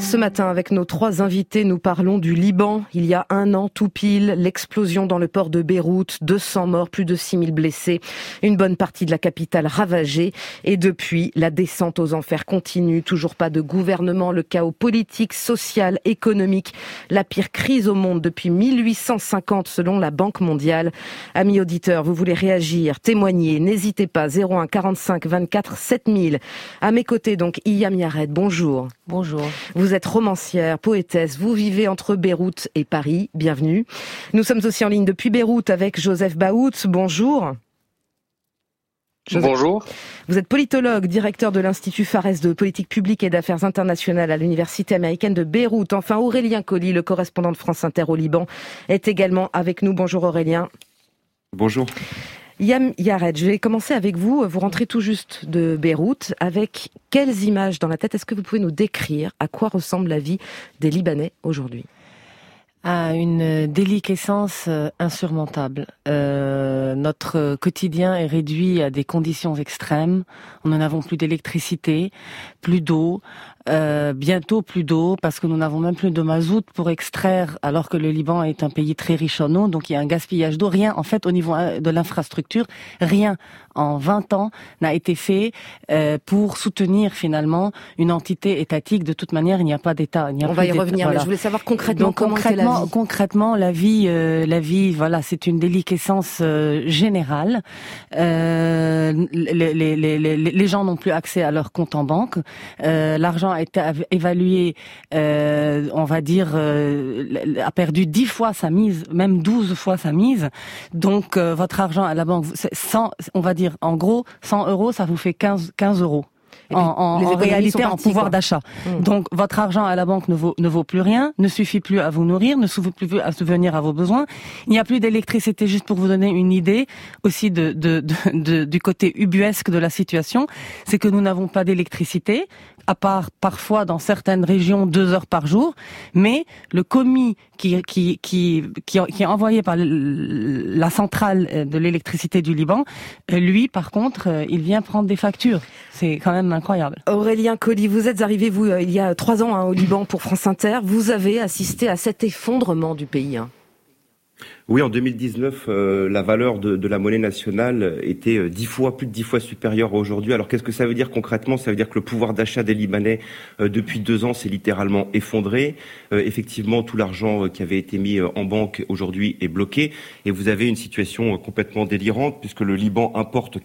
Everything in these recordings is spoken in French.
Ce matin, avec nos 3 invités, nous parlons du Liban. Il y a 1 an, tout pile, l'explosion dans le port de Beyrouth, 200 morts, plus de 6000 blessés, une bonne partie de la capitale ravagée. Et depuis, la descente aux enfers continue. Toujours pas de gouvernement, le chaos politique, social, économique. La pire crise au monde depuis 1850 selon la Banque mondiale. Amis auditeurs, vous voulez réagir, témoigner, n'hésitez pas, 01 45 24 7000. À mes côtés, donc, Iyam Yared, bonjour. Bonjour. Vous êtes romancière, poétesse, vous vivez entre Beyrouth et Paris, bienvenue. Nous sommes aussi en ligne depuis Beyrouth avec Joseph Baout, bonjour. Bonjour. Vous êtes politologue, directeur de l'Institut Fares de politique publique et d'affaires internationales à l'Université américaine de Beyrouth. Enfin, Aurélien Colli, le correspondant de France Inter au Liban, est également avec nous. Bonjour Aurélien. Bonjour. Iyam Yared, je vais commencer avec vous. Vous rentrez tout juste de Beyrouth. Avec quelles images dans la tête est-ce que vous pouvez nous décrire à quoi ressemble la vie des Libanais aujourd'hui ? À une déliquescence insurmontable. Notre quotidien est réduit à des conditions extrêmes. Nous n'avons plus d'électricité, plus d'eau, bientôt plus d'eau parce que nous n'avons même plus de mazout pour extraire, alors que le Liban est un pays très riche en eau, donc il y a un gaspillage d'eau. Rien, en fait, au niveau de l'infrastructure, rien en 20 ans n'a été fait pour soutenir finalement une entité étatique. De toute manière, il n'y a pas d'État. On va y revenir, voilà. Mais je voulais savoir concrètement comment était la vie. Concrètement, la vie, voilà, c'est une déliquescence générale. Les gens n'ont plus accès à leur compte en banque. L'argent a été évalué, on va dire, a perdu 10 fois sa mise, même 12 fois sa mise. Donc, votre argent à la banque, on va dire, en gros, 100 euros, ça vous fait 15 euros. En réalité, en pouvoir d'achat. Donc, votre argent à la banque ne vaut plus rien, ne suffit plus à vous nourrir, ne suffit plus à subvenir à vos besoins. Il n'y a plus d'électricité, juste pour vous donner une idée aussi du côté ubuesque de la situation. C'est que nous n'avons pas d'électricité, à part parfois dans certaines régions 2 heures par jour, mais le commis qui est envoyé par la centrale de l'électricité du Liban, lui, par contre, il vient prendre des factures. C'est quand même incroyable. Aurélien Colli, vous êtes arrivé, vous, il y a 3 ans au Liban pour France Inter. Vous avez assisté à cet effondrement du pays. Oui, en 2019, la valeur de la monnaie nationale était plus de 10 fois supérieure à aujourd'hui. Alors qu'est-ce que ça veut dire concrètement ? Ça veut dire que le pouvoir d'achat des Libanais depuis 2 ans s'est littéralement effondré. Effectivement, tout l'argent qui avait été mis en banque aujourd'hui est bloqué. Et vous avez une situation complètement délirante puisque le Liban importe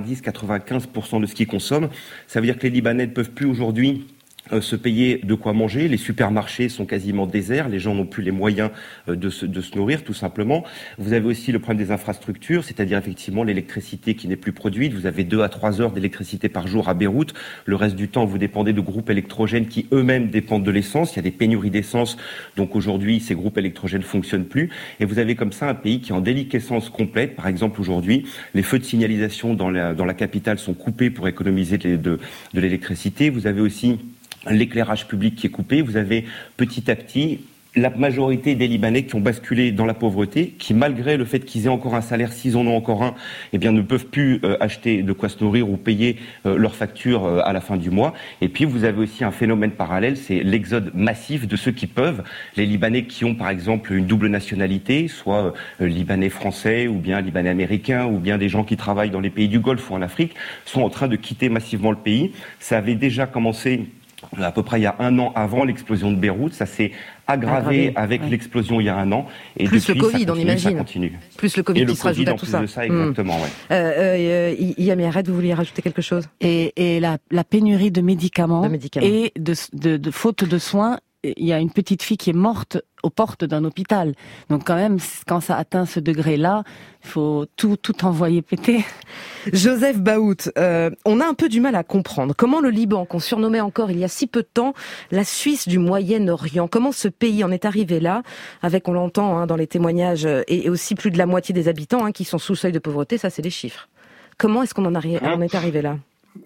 90-95% de ce qu'il consomme. Ça veut dire que les Libanais ne peuvent plus aujourd'hui se payer de quoi manger, les supermarchés sont quasiment déserts, les gens n'ont plus les moyens de se nourrir tout simplement. Vous avez aussi le problème des infrastructures, c'est-à-dire effectivement l'électricité qui n'est plus produite. Vous avez 2 à 3 heures d'électricité par jour à Beyrouth. Le reste du temps, vous dépendez de groupes électrogènes qui eux-mêmes dépendent de l'essence. Il y a des pénuries d'essence, donc aujourd'hui ces groupes électrogènes fonctionnent plus. Et vous avez comme ça un pays qui est en déliquescence complète. Par exemple aujourd'hui, les feux de signalisation dans la capitale sont coupés pour économiser de l'électricité. Vous avez aussi l'éclairage public qui est coupé. Vous avez petit à petit la majorité des Libanais qui ont basculé dans la pauvreté, qui malgré le fait qu'ils aient encore un salaire, s'ils en ont encore un, eh bien ne peuvent plus acheter de quoi se nourrir ou payer leurs factures à la fin du mois. Et puis vous avez aussi un phénomène parallèle, c'est l'exode massif de ceux qui peuvent, les Libanais qui ont par exemple une double nationalité, soit Libanais français ou bien Libanais américains ou bien des gens qui travaillent dans les pays du Golfe ou en Afrique, sont en train de quitter massivement le pays. Ça avait déjà commencé à peu près il y a 1 an avant l'explosion de Beyrouth, ça s'est aggravé avec l'explosion il y a 1 an. Et plus depuis, le Covid, on imagine. Ça continue. Plus le Covid qui se rajoute à tout ça. Et le Covid en plus de ça, exactement, ouais. Iyam Yared, vous vouliez rajouter quelque chose ? Et la pénurie de médicaments, et de faute de soins. Il y a une petite fille qui est morte aux portes d'un hôpital. Donc quand même, quand ça atteint ce degré-là, il faut tout envoyer péter. Joseph Baout, on a un peu du mal à comprendre comment le Liban, qu'on surnommait encore il y a si peu de temps la Suisse du Moyen-Orient, comment ce pays en est arrivé là, avec, on l'entend dans les témoignages, et aussi plus de la moitié des habitants qui sont sous le seuil de pauvreté, ça c'est les chiffres. Comment est-ce qu'on en est arrivé là ?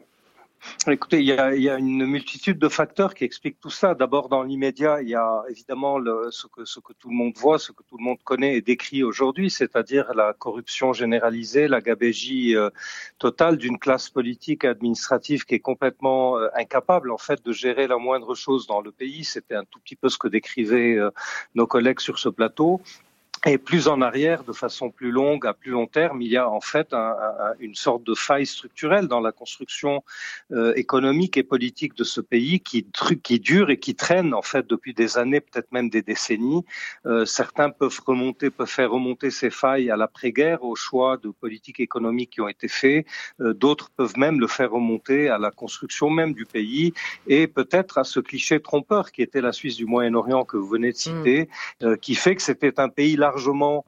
Écoutez, il y a une multitude de facteurs qui expliquent tout ça. D'abord, dans l'immédiat, il y a évidemment ce que tout le monde voit, ce que tout le monde connaît et décrit aujourd'hui, c'est-à-dire la corruption généralisée, la gabegie totale d'une classe politique et administrative qui est complètement incapable, en fait, de gérer la moindre chose dans le pays. C'était un tout petit peu ce que décrivaient nos collègues sur ce plateau. Et plus en arrière, de façon plus longue, à plus long terme, il y a en fait une sorte de faille structurelle dans la construction économique et politique de ce pays qui dure et qui traîne en fait depuis des années, peut-être même des décennies. Certains peuvent faire remonter ces failles à l'après-guerre, aux choix de politique économique qui ont été faits. D'autres peuvent même le faire remonter à la construction même du pays et peut-être à ce cliché trompeur qui était la Suisse du Moyen-Orient que vous venez de citer, qui fait que c'était un pays largement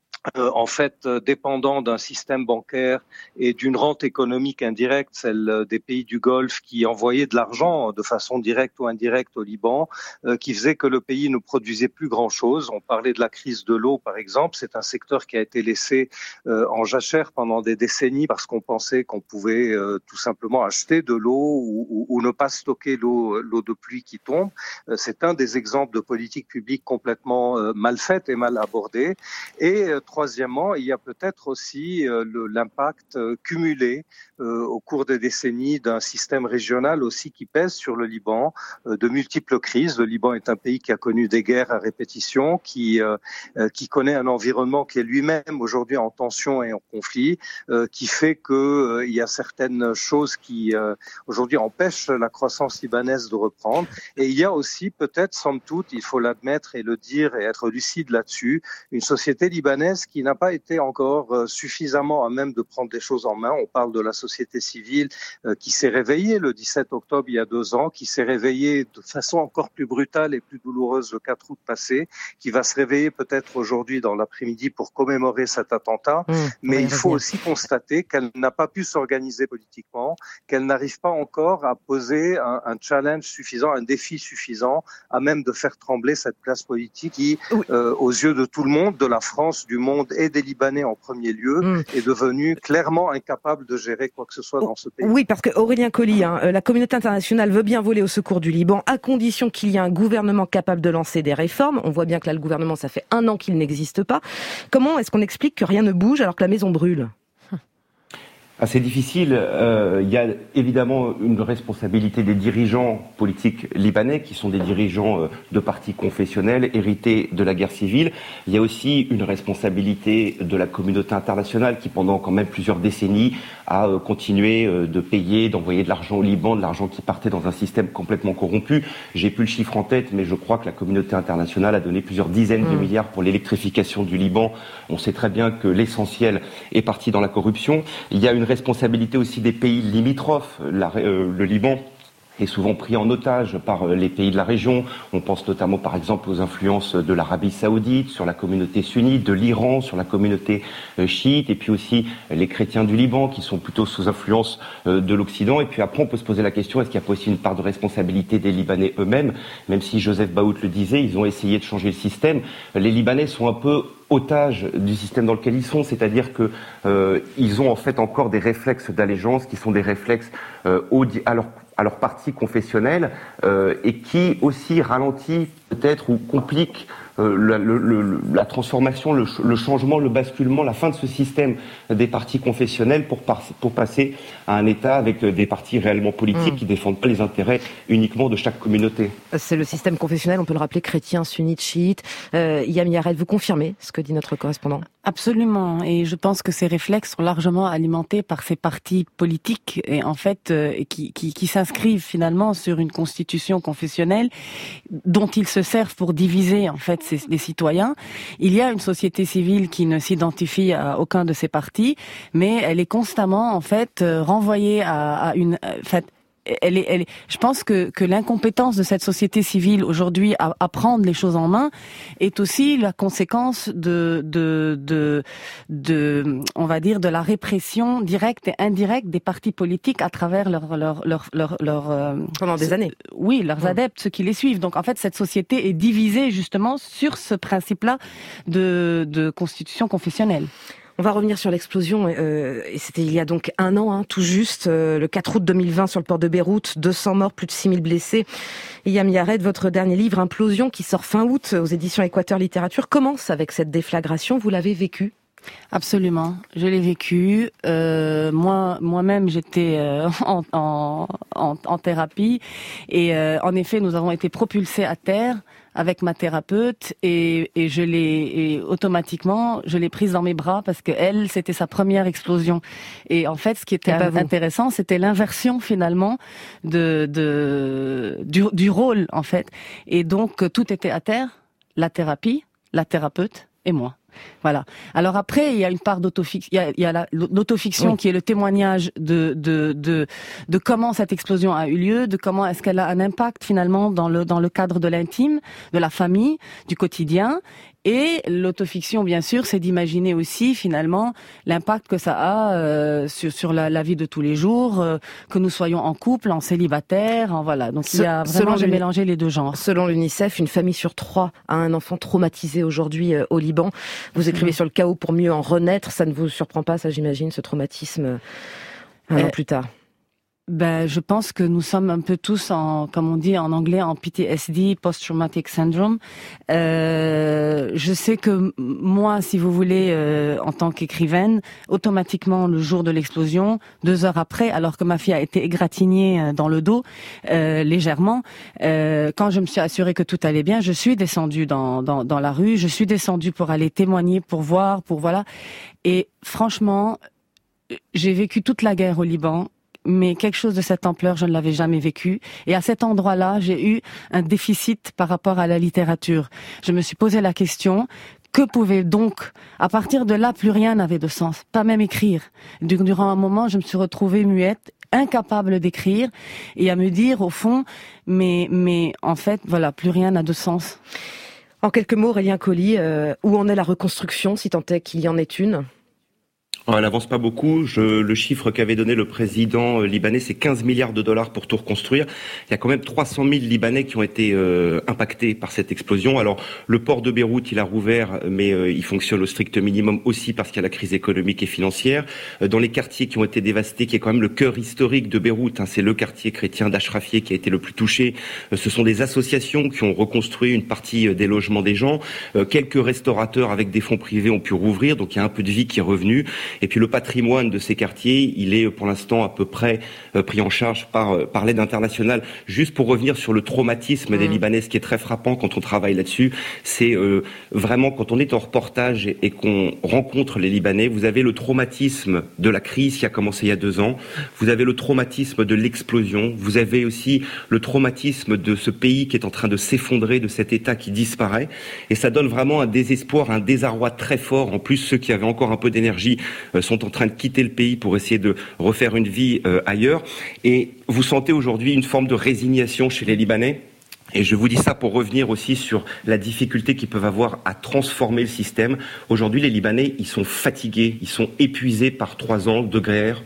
en fait dépendant d'un système bancaire et d'une rente économique indirecte, celle des pays du Golfe qui envoyaient de l'argent de façon directe ou indirecte au Liban, qui faisait que le pays ne produisait plus grand-chose. On parlait de la crise de l'eau, par exemple. C'est un secteur qui a été laissé en jachère pendant des décennies parce qu'on pensait qu'on pouvait tout simplement acheter de l'eau ou ne pas stocker l'eau de pluie qui tombe. C'est un des exemples de politique publique complètement mal faite et mal abordée. Et troisièmement, il y a peut-être aussi l'impact cumulé au cours des décennies d'un système régional aussi qui pèse sur le Liban, de multiples crises. Le Liban est un pays qui a connu des guerres à répétition, qui connaît un environnement qui est lui-même aujourd'hui en tension et en conflit, qui fait que il y a certaines choses qui aujourd'hui empêchent la croissance libanaise de reprendre. Et il y a aussi peut-être, somme toute, il faut l'admettre et le dire et être lucide là-dessus, une société libanaise qui n'a pas été encore suffisamment à même de prendre les choses en main. On parle de la société civile qui s'est réveillée le 17 octobre il y a 2 ans, qui s'est réveillée de façon encore plus brutale et plus douloureuse le 4 août passé, qui va se réveiller peut-être aujourd'hui dans l'après-midi pour commémorer cet attentat. Mais il faut aussi constater qu'elle n'a pas pu s'organiser politiquement, qu'elle n'arrive pas encore à poser un challenge suffisant, un défi suffisant à même de faire trembler cette classe politique qui, aux yeux de tout le monde, de la France, du monde et des Libanais en premier lieu, est devenue clairement incapable de gérer quoi que ce soit dans ce pays. Oui, parce que Aurélien Colli, la communauté internationale veut bien voler au secours du Liban à condition qu'il y ait un gouvernement capable de lancer des réformes. On voit bien que là, le gouvernement, ça fait 1 an qu'il n'existe pas. Comment est-ce qu'on explique que rien ne bouge alors que la maison brûle ? C'est difficile. Il y a évidemment une responsabilité des dirigeants politiques libanais qui sont des dirigeants de partis confessionnels hérités de la guerre civile. Il y a aussi une responsabilité de la communauté internationale qui, pendant quand même plusieurs décennies, a continué de payer, d'envoyer de l'argent au Liban, de l'argent qui partait dans un système complètement corrompu. J'ai plus le chiffre en tête, mais je crois que la communauté internationale a donné plusieurs dizaines de milliards pour l'électrification du Liban. On sait très bien que l'essentiel est parti dans la corruption. Il y a une responsabilité aussi des pays limitrophes. Le Liban est souvent pris en otage par les pays de la région. On pense notamment par exemple aux influences de l'Arabie Saoudite sur la communauté sunnite, de l'Iran sur la communauté chiite, et puis aussi les chrétiens du Liban qui sont plutôt sous influence de l'Occident. Et puis après on peut se poser la question, est-ce qu'il n'y a pas aussi une part de responsabilité des Libanais eux-mêmes? Même si Joseph Baout le disait, ils ont essayé de changer le système. Les Libanais sont un peu otages du système dans lequel ils sont, c'est-à-dire que ils ont en fait encore des réflexes d'allégeance qui sont des réflexes à leur parti confessionnel et qui aussi ralentit peut-être ou complique la transformation, le changement, le basculement, la fin de ce système des partis confessionnels pour passer à un État avec des partis réellement politiques qui défendent pas les intérêts uniquement de chaque communauté. C'est le système confessionnel, on peut le rappeler, chrétien, sunnite, chiite. Yam Yarel, vous confirmez ce que dit notre correspondant? Absolument, et je pense que ces réflexes sont largement alimentés par ces partis politiques et en fait qui s'inscrivent finalement sur une constitution confessionnelle dont ils se servent pour diviser en fait les citoyens. Il y a une société civile qui ne s'identifie à aucun de ces partis, mais elle est constamment en fait renvoyée à une je pense que l'incompétence de cette société civile aujourd'hui à prendre les choses en main est aussi la conséquence de on va dire de la répression directe et indirecte des partis politiques à travers pendant des années. Oui, leurs adeptes, ceux qui les suivent. Donc en fait, cette société est divisée justement sur ce principe-là de constitution confessionnelle. On va revenir sur l'explosion, et c'était il y a donc un an, tout juste, le 4 août 2020 sur le port de Beyrouth, 200 morts, plus de 6000 blessés. Yam Yared, votre dernier livre, Implosion, qui sort fin août aux éditions Équateur Littérature, commence avec cette déflagration. Vous l'avez vécu ? Absolument, je l'ai vécu. Moi-même, j'étais en thérapie et en effet, nous avons été propulsés à terre avec ma thérapeute et automatiquement, je l'ai prise dans mes bras parce que elle, c'était sa première explosion. Et en fait, ce qui était intéressant, c'était l'inversion finalement du rôle en fait. Et donc, tout était à terre, la thérapie, la thérapeute et moi. Voilà. Alors après, il y a une part d'autofiction. Il y a l'autofiction qui est le témoignage de comment cette explosion a eu lieu, de comment est-ce qu'elle a un impact finalement dans le cadre de l'intime, de la famille, du quotidien. Et l'autofiction, bien sûr, c'est d'imaginer aussi finalement l'impact que ça a sur la vie de tous les jours, que nous soyons en couple, en célibataire, voilà. Donc il y a vraiment mélangé les deux genres. Selon l'UNICEF, une famille sur 3 a un enfant traumatisé aujourd'hui au Liban. Vous écrivez sur le chaos pour mieux en renaître. Ça ne vous surprend pas, ça j'imagine, ce traumatisme un an plus tard? Je pense que nous sommes un peu tous comme on dit en anglais, en PTSD, Post-Traumatic Syndrome. Je sais que moi, si vous voulez, en tant qu'écrivaine, automatiquement, le jour de l'explosion, 2 heures après, alors que ma fille a été égratignée dans le dos, légèrement, quand je me suis assurée que tout allait bien, je suis descendue dans la rue, je suis descendue pour aller témoigner, pour voir, voilà. Et franchement, j'ai vécu toute la guerre au Liban, mais quelque chose de cette ampleur, je ne l'avais jamais vécu. Et à cet endroit-là, j'ai eu un déficit par rapport à la littérature. Je me suis posé la question, que pouvait donc, à partir de là, plus rien n'avait de sens, pas même écrire. Durant un moment, je me suis retrouvée muette, incapable d'écrire, et à me dire, au fond, mais en fait, voilà, plus rien n'a de sens. En quelques mots, Aurélien Colli, où en est la reconstruction, si tant est qu'il y en ait une ? Elle n'avance pas beaucoup. Le chiffre qu'avait donné le président libanais, c'est 15 milliards de dollars pour tout reconstruire. Il y a quand même 300 000 Libanais qui ont été impactés par cette explosion. Alors, le port de Beyrouth, il a rouvert, mais il fonctionne au strict minimum aussi parce qu'il y a la crise économique et financière. Dans les quartiers qui ont été dévastés, qui est quand même le cœur historique de Beyrouth, c'est le quartier chrétien d'Achrafieh qui a été le plus touché. Ce sont des associations qui ont reconstruit une partie des logements des gens. Quelques restaurateurs avec des fonds privés ont pu rouvrir, donc il y a un peu de vie qui est revenue. Et puis le patrimoine de ces quartiers, il est pour l'instant à peu près pris en charge par l'aide internationale. Juste pour revenir sur le traumatisme des Libanais, ce qui est très frappant quand on travaille là-dessus, c'est vraiment quand on est en reportage et qu'on rencontre les Libanais, vous avez le traumatisme de la crise qui a commencé il y a 2 ans, vous avez le traumatisme de l'explosion, vous avez aussi le traumatisme de ce pays qui est en train de s'effondrer, de cet État qui disparaît, et ça donne vraiment un désespoir, un désarroi très fort. En plus, ceux qui avaient encore un peu d'énergie sont en train de quitter le pays pour essayer de refaire une vie ailleurs. Et vous sentez aujourd'hui une forme de résignation chez les Libanais. Et je vous dis ça pour revenir aussi sur la difficulté qu'ils peuvent avoir à transformer le système. Aujourd'hui, les Libanais, ils sont fatigués, ils sont épuisés par 3 ans de guerre,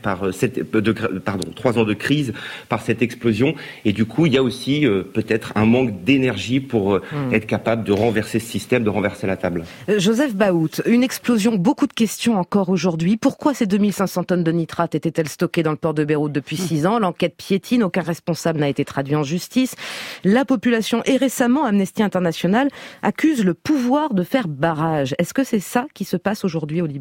3 ans de crise, par cette explosion. Et du coup, il y a aussi peut-être un manque d'énergie pour être capable de renverser ce système, de renverser la table. Joseph Baout, une explosion, beaucoup de questions encore aujourd'hui. Pourquoi ces 2500 tonnes de nitrate étaient-elles stockées dans le port de Beyrouth depuis 6 ans? L'enquête piétine, aucun responsable n'a été traduit en justice. La population et récemment, Amnesty International accuse le pouvoir de faire barrage. Est-ce que c'est ça qui se passe aujourd'hui au Liban ?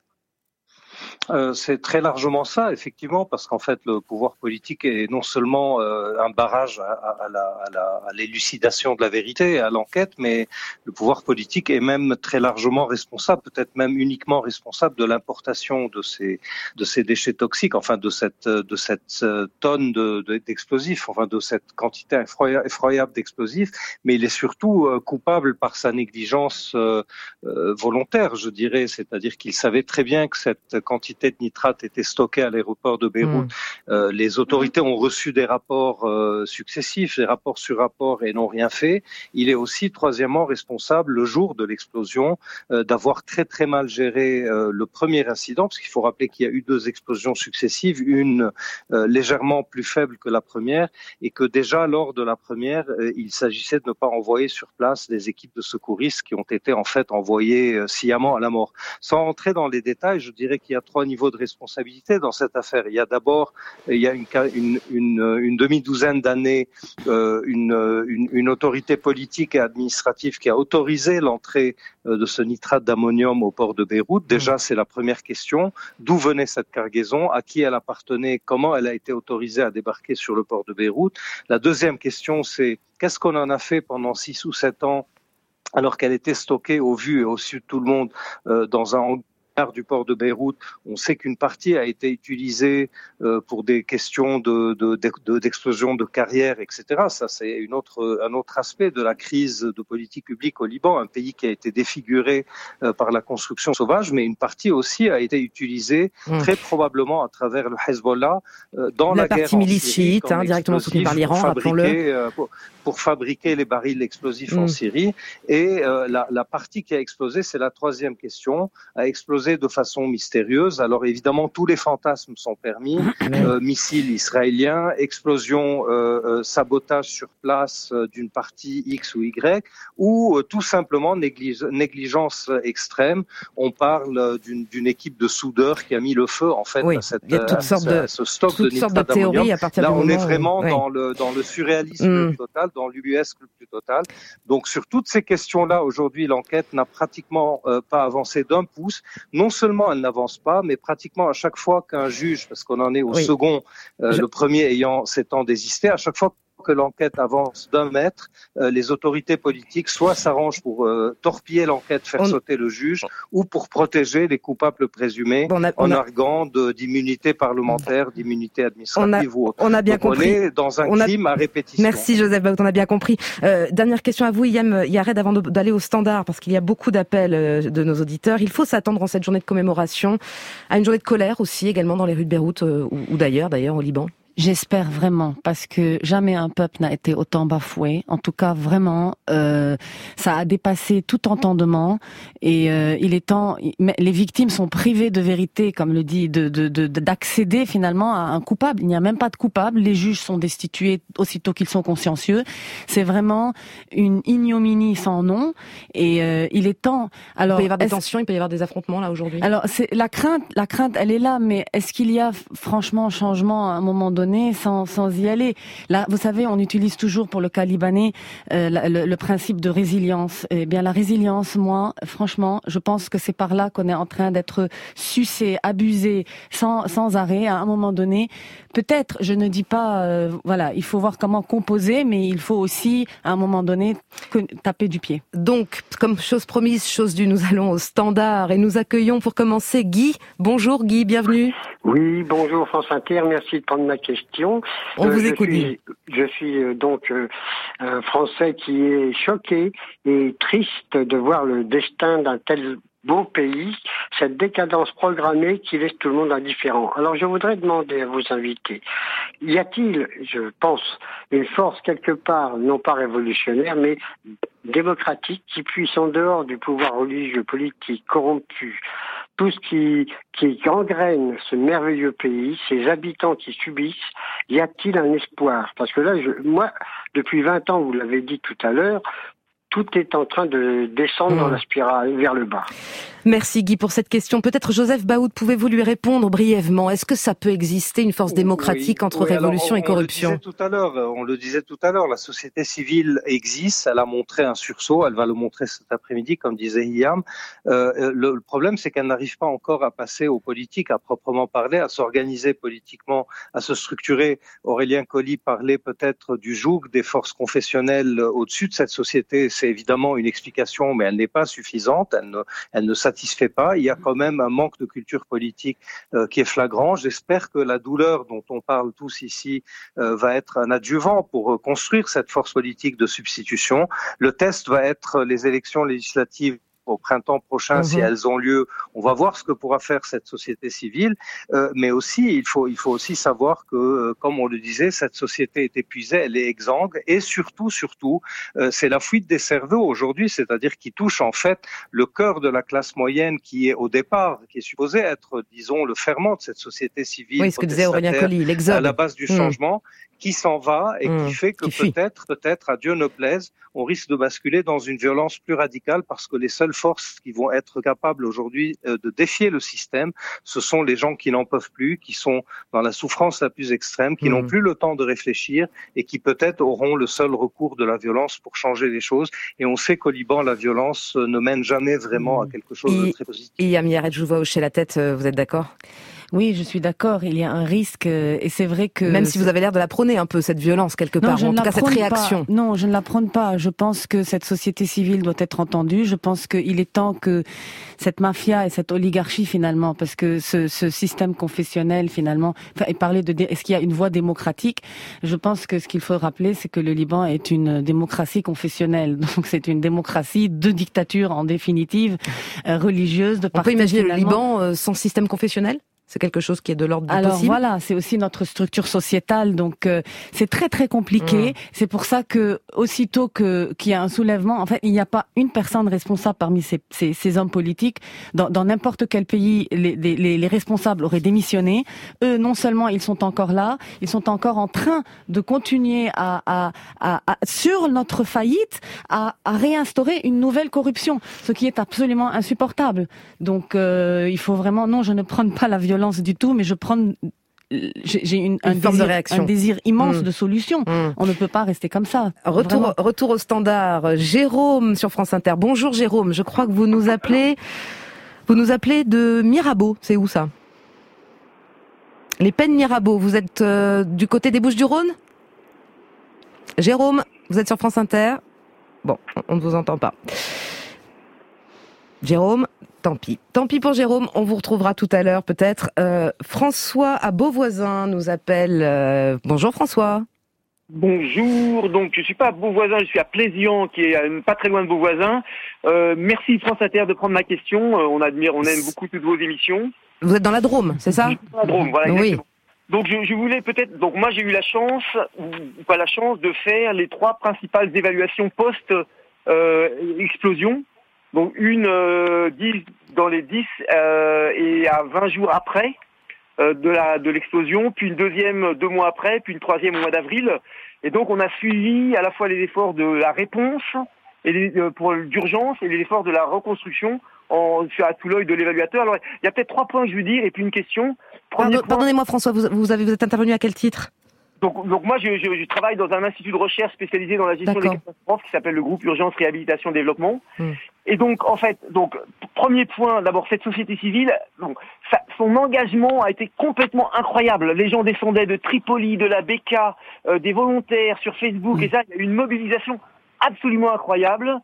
C'est très largement ça, effectivement, parce qu'en fait, le pouvoir politique est non seulement un barrage à l'élucidation de la vérité, à l'enquête, mais le pouvoir politique est même très largement responsable, peut-être même uniquement responsable de l'importation de ces déchets toxiques, enfin de cette tonne d'explosifs, enfin de cette quantité effroyable d'explosifs, mais il est surtout coupable par sa négligence volontaire, je dirais, c'est-à-dire qu'il savait très bien que cette quantité quantité de nitrate était stockée à l'aéroport de Beyrouth. Les autorités ont reçu des rapports successifs, des rapports sur rapports et n'ont rien fait. Il est aussi, troisièmement, responsable, le jour de l'explosion, d'avoir très très mal géré le premier incident, parce qu'il faut rappeler qu'il y a eu 2 explosions successives, une légèrement plus faible que la première, et que déjà lors de la première, il s'agissait de ne pas envoyer sur place des équipes de secouristes qui ont été en fait envoyées sciemment à la mort. Sans rentrer dans les détails, je dirais qu'il y a 3 niveaux de responsabilité dans cette affaire. Il y a d'abord, il y a une demi-douzaine d'années, une autorité politique et administrative qui a autorisé l'entrée de ce nitrate d'ammonium au port de Beyrouth. Déjà, c'est la première question. D'où venait cette cargaison? À qui elle appartenait? Comment elle a été autorisée à débarquer sur le port de Beyrouth? La deuxième question, c'est qu'est-ce qu'on en a fait pendant 6 ou 7 ans alors qu'elle était stockée au vu et au su de tout le monde dans un hangar du port de Beyrouth? On sait qu'une partie a été utilisée pour des questions d'explosion de carrière, etc. Ça, c'est un autre aspect de la crise de politique publique au Liban, un pays qui a été défiguré par la construction sauvage, mais une partie aussi a été utilisée très probablement à travers le Hezbollah dans la guerre partie milice chiite, directement soutenue par l'Iran, rappelons-le. Pour fabriquer les barils explosifs en Syrie. Et la partie qui a explosé, c'est la troisième question, a explosé de façon mystérieuse. Alors évidemment, tous les fantasmes sont permis. Missiles israéliens, explosion, sabotage sur place d'une partie X ou Y, ou tout simplement négligence extrême. On parle d'une équipe de soudeurs qui a mis le feu en fait à ce stock de nitrate d'ammonium. Là, on est vraiment dans le surréalisme total, dans l'ubuesque le plus total. Donc sur toutes ces questions-là, aujourd'hui, l'enquête n'a pratiquement pas avancé d'un pouce. Non seulement elle n'avance pas, mais pratiquement à chaque fois qu'un juge, parce qu'on en est au second, le premier s'étant désisté, à chaque fois que l'enquête avance d'un mètre, les autorités politiques soit s'arrangent pour torpiller l'enquête, faire sauter le juge, ou pour protéger les coupables présumés en arguant d'immunité parlementaire, d'immunité administrative ou autre. On a bien compris. On est dans un crime à répétition. Merci Joseph Baout, on a bien compris. Dernière question à vous, Yared, avant d'aller au standard, parce qu'il y a beaucoup d'appels de nos auditeurs. Il faut s'attendre en cette journée de commémoration à une journée de colère aussi, également dans les rues de Beyrouth ou d'ailleurs au Liban. J'espère vraiment, parce que jamais un peuple n'a été autant bafoué. En tout cas, vraiment, ça a dépassé tout entendement. Et il est temps. Les victimes sont privées de vérité, comme le dit, d'accéder finalement à un coupable. Il n'y a même pas de coupable. Les juges sont destitués aussitôt qu'ils sont consciencieux. C'est vraiment une ignominie sans nom. Et il est temps. Alors, il peut y avoir des tensions, il peut y avoir des affrontements là aujourd'hui. Alors, c'est la crainte, elle est là. Mais est-ce qu'il y a franchement changement à un moment donné? Sans y aller. Là, vous savez, on utilise toujours pour le cas libanais le principe de résilience. Eh bien, la résilience, moi, franchement, je pense que c'est par là qu'on est en train d'être sucé, abusé, sans arrêt. À un moment donné, peut-être, je ne dis pas, il faut voir comment composer, mais il faut aussi, à un moment donné, taper du pied. Donc, comme chose promise, chose due, nous allons au standard et nous accueillons pour commencer Guy. Bonjour Guy, bienvenue. Oui, bonjour France Inter, merci de prendre ma question. On vous écoute. Je suis donc un Français qui est choqué et triste de voir le destin d'un tel beau pays, cette décadence programmée qui laisse tout le monde indifférent. Alors je voudrais demander à vos invités, y a-t-il, je pense, une force quelque part, non pas révolutionnaire, mais démocratique, qui puisse, en dehors du pouvoir religieux, politique, corrompu, tout ce qui gangrène ce merveilleux pays, ses habitants qui subissent, y a-t-il un espoir? Parce que là, moi, depuis 20 ans, vous l'avez dit tout à l'heure, tout est en train de descendre dans la spirale vers le bas. Merci Guy pour cette question. Peut-être Joseph Baout, pouvez-vous lui répondre brièvement? Est-ce que ça peut exister une force démocratique entre révolution et corruption? On le disait tout à l'heure, la société civile existe, elle a montré un sursaut, elle va le montrer cet après-midi, comme disait Hiam. Le problème, c'est qu'elle n'arrive pas encore à passer aux politiques, à proprement parler, à s'organiser politiquement, à se structurer. Aurélien Colli parlait peut-être du joug des forces confessionnelles au-dessus de cette société. C'est évidemment une explication, mais elle n'est pas suffisante, elle ne satisfait pas. Il y a quand même un manque de culture politique qui est flagrant. J'espère que la douleur dont on parle tous ici va être un adjuvant pour construire cette force politique de substitution. Le test va être les élections législatives au printemps prochain, si elles ont lieu. On va voir ce que pourra faire cette société civile, mais aussi il faut aussi savoir que, comme on le disait, cette société est épuisée, elle est exsangue, et surtout, c'est la fuite des cerveaux aujourd'hui, c'est-à-dire qui touche en fait le cœur de la classe moyenne qui est au départ, qui est supposée être, disons, le ferment de cette société civile. Oui, ce que disait Aurélien Colli, l'exode. À la base du changement, qui s'en va et qui fait que peut-être, à Dieu ne plaise, on risque de basculer dans une violence plus radicale parce que les seules forces qui vont être capables aujourd'hui de défier le système, ce sont les gens qui n'en peuvent plus, qui sont dans la souffrance la plus extrême, qui n'ont plus le temps de réfléchir et qui peut-être auront le seul recours de la violence pour changer les choses. Et on sait qu'au Liban, la violence ne mène jamais vraiment à quelque chose de très positif. Et Amiret, je vous vois hocher la tête, vous êtes d'accord ? Oui, je suis d'accord. Il y a un risque, et c'est vrai que... Même si vous avez l'air de la prôner un peu, cette violence, quelque part, ou en tout cas cette réaction. Non, je ne la prône pas. Je pense que cette société civile doit être entendue. Je pense qu'il est temps que cette mafia et cette oligarchie, finalement, parce que ce système confessionnel, finalement... Enfin, et parler de... Est-ce qu'il y a une voie démocratique ? Je pense que ce qu'il faut rappeler, c'est que le Liban est une démocratie confessionnelle. Donc, c'est une démocratie de dictature, en définitive, religieuse, de parti. On peut imaginer le Liban sans système confessionnel ? C'est quelque chose qui est de l'ordre du possible. Alors voilà, c'est aussi notre structure sociétale, donc c'est très très compliqué. C'est pour ça que aussitôt qu'il y a un soulèvement, en fait, il n'y a pas une personne responsable parmi ces hommes politiques. Dans n'importe quel pays, les responsables auraient démissionné. Eux, non seulement ils sont encore là, ils sont encore en train de continuer sur notre faillite à réinstaurer une nouvelle corruption, ce qui est absolument insupportable. Donc il faut vraiment, non, je ne prône pas la violence du tout, mais j'ai un désir immense de solution. On ne peut pas rester comme ça. Retour au standard. Jérôme sur France Inter. Bonjour Jérôme, je crois que vous nous appelez de Mirabeau. C'est où ça ? Les Pennes Mirabeau. Vous êtes du côté des Bouches-du-Rhône ? Jérôme, vous êtes sur France Inter ? Bon, on ne vous entend pas. Jérôme, tant pis. Tant pis pour Jérôme, on vous retrouvera tout à l'heure peut-être. François à Beauvoisin nous appelle. Bonjour François. Bonjour, donc je suis pas à Beauvoisin, je suis à Plézian, qui est pas très loin de Beauvoisin. Merci France Inter de prendre ma question, on aime beaucoup toutes vos émissions. Vous êtes dans la Drôme, c'est ça ? Dans la Drôme, voilà, exactement. Oui. Donc je voulais peut-être, donc moi j'ai eu la chance, ou pas la chance, de faire les 3 principales évaluations post-explosion. Donc une dans les 10 et à 20 jours après de l'explosion, puis une deuxième 2 mois après, puis une troisième au mois d'avril. Et donc on a suivi à la fois les efforts de la réponse et pour d'urgence et les efforts de la reconstruction à tout l'œil de l'évaluateur. Alors il y a peut-être 3 points que je veux dire et puis une question. Pardonnez-moi François, vous êtes intervenu à quel titre ? Donc moi je travaille dans un institut de recherche spécialisé dans la gestion des catastrophes qui s'appelle le groupe Urgence Réhabilitation Développement. Et donc en fait, premier point, d'abord cette société civile, son engagement a été complètement incroyable. Les gens descendaient de Tripoli, de la Beka, des volontaires sur Facebook et ça, il y a eu une mobilisation absolument incroyable.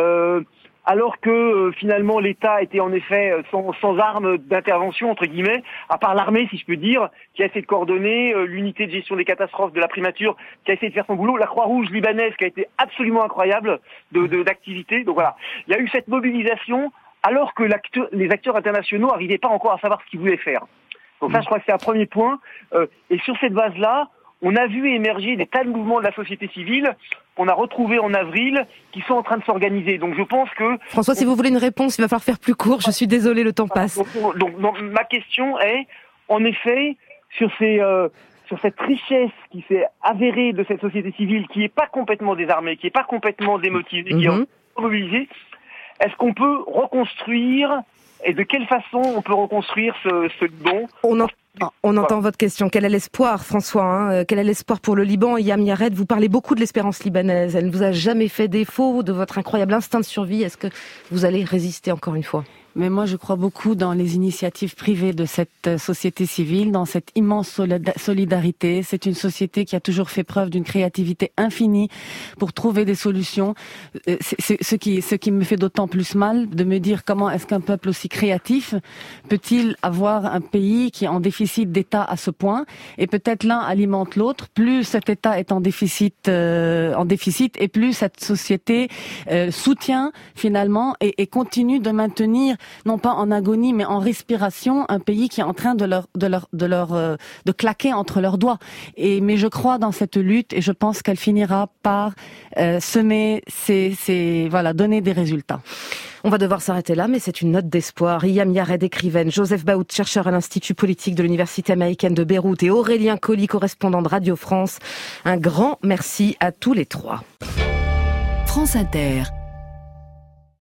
Alors que finalement l'État était en effet sans armes d'intervention entre guillemets, à part l'armée si je peux dire, qui a essayé de coordonner l'unité de gestion des catastrophes de la primature, qui a essayé de faire son boulot, la Croix-Rouge libanaise qui a été absolument incroyable d'activité. Donc voilà, il y a eu cette mobilisation alors que les acteurs internationaux n'arrivaient pas encore à savoir ce qu'ils voulaient faire. Donc ça, je crois que c'est un premier point. Et sur cette base-là, on a vu émerger des tas de mouvements de la société civile qu'on a retrouvés en avril, qui sont en train de s'organiser. Donc je pense que... François, si vous voulez une réponse, il va falloir faire plus court. Je suis désolée, le temps passe. Donc ma question est, en effet, sur cette richesse qui s'est avérée de cette société civile, qui n'est pas complètement désarmée, qui n'est pas complètement démotivée, qui est mobilisée, est-ce qu'on peut reconstruire, et de quelle façon on peut reconstruire ce Liban ? On entend votre question. Quel est l'espoir, François Quel est l'espoir pour le Liban ? Yam Yared, vous parlez beaucoup de l'espérance libanaise. Elle ne vous a jamais fait défaut de votre incroyable instinct de survie. Est-ce que vous allez résister encore une fois ? Mais moi, je crois beaucoup dans les initiatives privées de cette société civile, dans cette immense solidarité. C'est une société qui a toujours fait preuve d'une créativité infinie pour trouver des solutions. C'est ce qui me fait d'autant plus mal de me dire comment est-ce qu'un peuple aussi créatif peut-il avoir un pays qui est en déficit d'État à ce point, et peut-être l'un alimente l'autre. Plus cet État est en déficit et plus cette société soutient finalement et continue de maintenir, non pas en agonie mais en respiration, un pays qui est en train de claquer entre leurs doigts. Mais je crois dans cette lutte et je pense qu'elle finira par donner des résultats. On va devoir s'arrêter là, mais c'est une note d'espoir. Iyam Yared, écrivaine, Joseph Baout, chercheur à l'Institut politique de l'Université américaine de Beyrouth, et Aurélien Colli, correspondant de Radio France. Un grand merci à tous les trois. France Inter.